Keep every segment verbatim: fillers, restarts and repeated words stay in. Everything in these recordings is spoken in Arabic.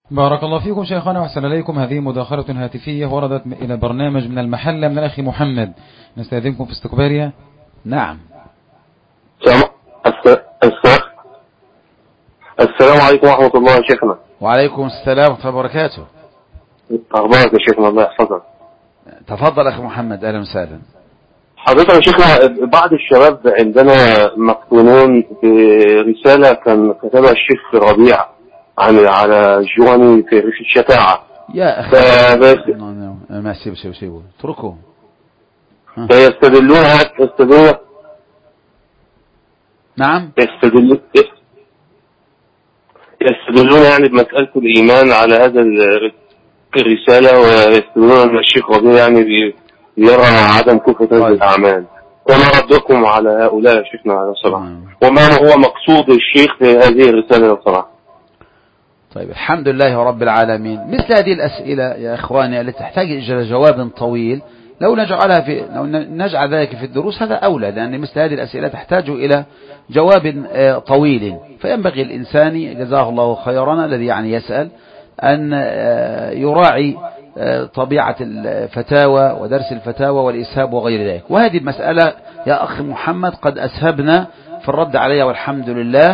بارك الله فيكم شيخنا وأحسن إليكم. هذه مداخلة هاتفية وردت إلى برنامج من المحلة من الأخ محمد، نستأذنكم في استقبالها. نعم. السلام عليكم ورحمة الله يا شيخنا. وعليكم السلام ورحمة الله وبركاته. أخبارك يا شيخنا؟ الله يحفظك. تفضل أخي محمد، أهلا وسهلا. حضرتك يا شيخنا، بعض الشباب عندنا مفتونون برسالة كان كتبها الشيخ ربيع عن على جواني في الشفاعة. يا أخي ما سيبه سيبه سيبه اتركه. فيستدلون يستدلون نعم يستدلون يستدلون يعني بمسألة الإيمان على هذا الرسالة، ويستدلون أن الشيخ ربيع يعني يرى عدم كفر هذه الأعمال. وما ردكم على هؤلاء يا شيخنا على الصلاة؟ وما هو مقصود الشيخ في هذه الرسالة الصلاة؟ طيب، الحمد لله رب العالمين. مثل هذه الأسئلة يا إخواني التي تحتاج إلى جواب طويل، لو نجعلها في لو نجعل ذلك في الدروس هذا أولى، لأن مثل هذه الأسئلة تحتاج إلى جواب طويل. فينبغي الإنسان جزاه الله خيرا الذي يعني يسأل أن يراعي طبيعة الفتاوى ودرس الفتاوى والإسهاب وغير ذلك. وهذه المسألة يا أخي محمد قد أسهبنا في الرد عليها والحمد لله،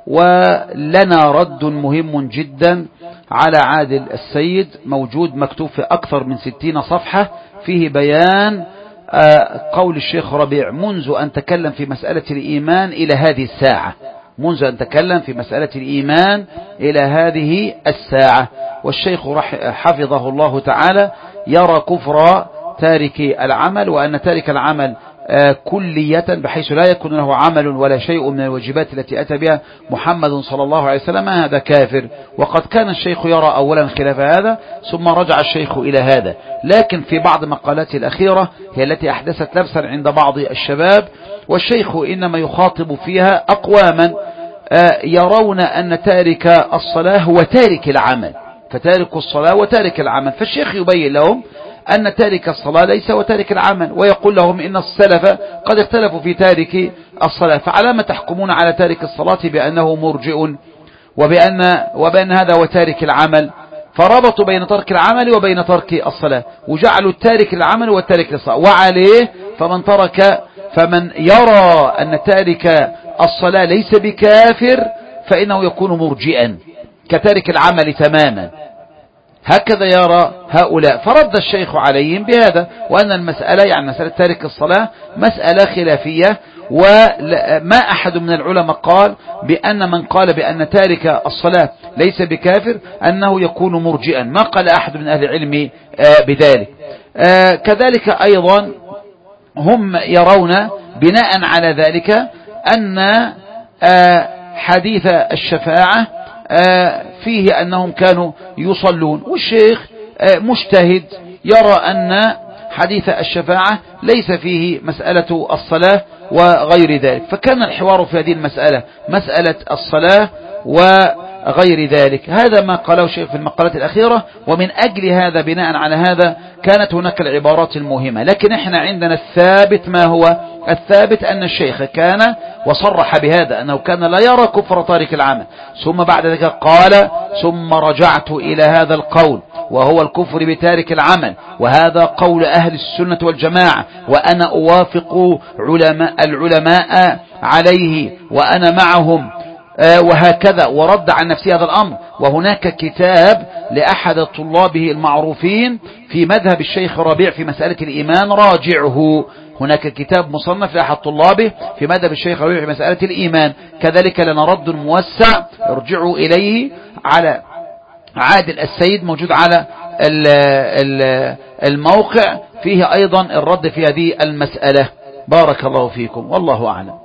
ولنا رد مهم جدا على عادل السيد موجود مكتوب في أكثر من ستين صفحة، فيه بيان قول الشيخ ربيع منذ أن تكلم في مسألة الإيمان إلى هذه الساعة، منذ أن تكلم في مسألة الإيمان إلى هذه الساعة. والشيخ حفظه الله تعالى يرى كفر تارك العمل، وأن تارك العمل كلية بحيث لا يكون له عمل ولا شيء من الواجبات التي أتى بها محمد صلى الله عليه وسلم، هذا كافر. وقد كان الشيخ يرى أولا خلاف هذا، ثم رجع الشيخ إلى هذا. لكن في بعض مقالاته الأخيرة هي التي أحدثت لبسا عند بعض الشباب، والشيخ إنما يخاطب فيها أقواما يرون أن تارك الصلاة هو تارك العمل، فتارك الصلاة وتارك العمل. فالشيخ يبين لهم أن تارك الصلاة ليس وتارك العمل، ويقول لهم إن السلف قد اختلفوا في تارك الصلاة، فعلى ما تحكمون على تارك الصلاة بأنه مرجئ وبأن, وبأن هذا وتارك العمل؟ فربطوا بين ترك العمل وبين ترك الصلاة، وجعلوا التارك العمل والتارك الصلاة. وعليه فمن ترك فمن يرى أن تارك الصلاة ليس بكافر فإنه يكون مرجئا كتارك العمل تماما، هكذا يرى هؤلاء. فرد الشيخ عليهم بهذا، وأن المسألة يعني مسألة تارك الصلاة مسألة خلافية، وما أحد من العلماء قال بأن من قال بأن تارك الصلاة ليس بكافر أنه يكون مرجئا، ما قال أحد من أهل العلم بذلك. كذلك أيضا هم يرون بناء على ذلك أن حديث الشفاعة فيه أنهم كانوا يصلون، والشيخ مجتهد يرى أن حديث الشفاعة ليس فيه مسألة الصلاة وغير ذلك. فكان الحوار في هذه المسألة مسألة الصلاة وغير ذلك. هذا ما قاله الشيخ في المقالات الأخيرة، ومن أجل هذا بناء على هذا كانت هناك العبارات المهمة. لكن احنا عندنا الثابت، ما هو الثابت؟ أن الشيخ كان وصرح بهذا أنه كان لا يرى كفر تارك العمل، ثم بعد ذلك قال ثم رجعت إلى هذا القول وهو الكفر بتارك العمل، وهذا قول أهل السنة والجماعة، وأنا أوافق علماء العلماء عليه وأنا معهم، وهكذا. ورد عن نفسه هذا الأمر. وهناك كتاب لأحد طلابه المعروفين في مذهب الشيخ ربيع في مسألة الإيمان، راجعه. هناك كتاب مصنف لأحد طلابه في مذهب الشيخ ربيع في مسألة الإيمان، كذلك لنا رد موسع ارجعوا إليه على عادل السيد، موجود على الموقع، فيه أيضا الرد في هذه المسألة. بارك الله فيكم، والله أعلم.